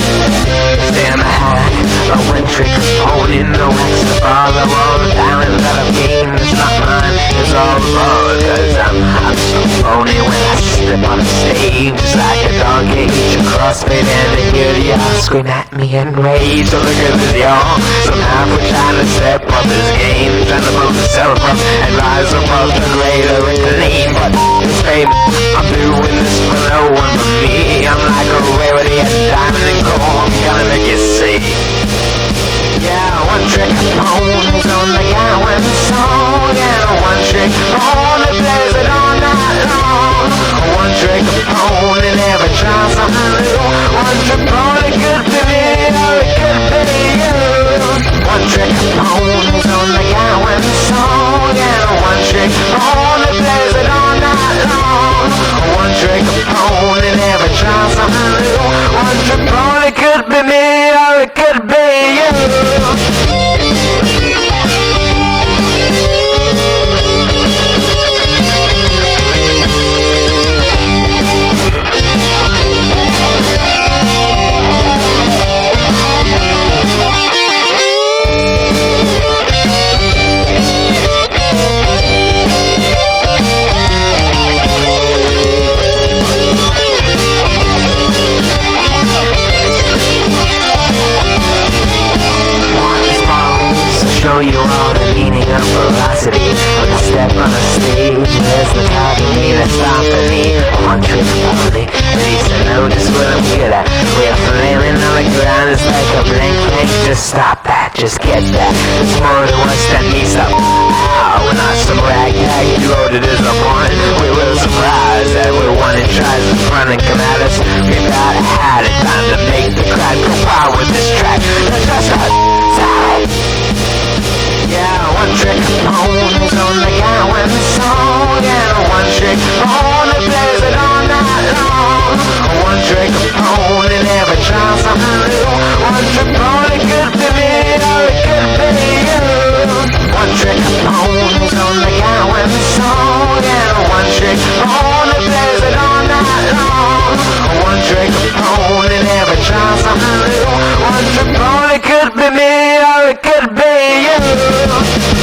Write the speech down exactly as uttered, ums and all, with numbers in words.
Stand behind a one trick pony, no extra bother. All the talent that I've gained is not mine, it's all abroad. Cause I'm, I'm so phony when I step on the stage. It's like a dog cage, a crossfade, and to hear the y'all scream at me in rage. So look at this y'all, somehow we're trying to step up this game, trying to move myself up and rise above the greater reclaim. But it's fame, I'm doing this for no one but me. I'm like a rarity, a diamond and gold, I'm gonna make you see. Yeah, one trick pony's on the guy when the song. Yeah, one trick pony plays it all night long. One trick pony never tries something new. One trick pony could be me or it could be you. One trick pony's on the guy when the song. Yeah, one trick pony plays it all night long. One trick pony never tries something new. One trick pony could be me or it could be you. Show you all the meaning of velocity. When I step on the stage, there's the top of me that's stopping me. One trick pony, needs to know just what I'm good at. We're flailing on the ground, it's like a blank can't just stop that, just get that. It's more than one step needs to. Ah, we're not some ragtag, you wrote it as a point. We were surprised that we're one that tries to front and come at us. We've got had it, time to make the crowd go wild with this track. Let's just run side. Yeah, one trick pony's on the guy when the song. Yeah, one trick pony plays it all night long. One trick pony never tries something new. One trick pony could be me or it could be you. One trick pony's on the guy when the song. Yeah, one trick pony plays it all night long. One trick pony never tries something new. One trick pony could be me or it could be you.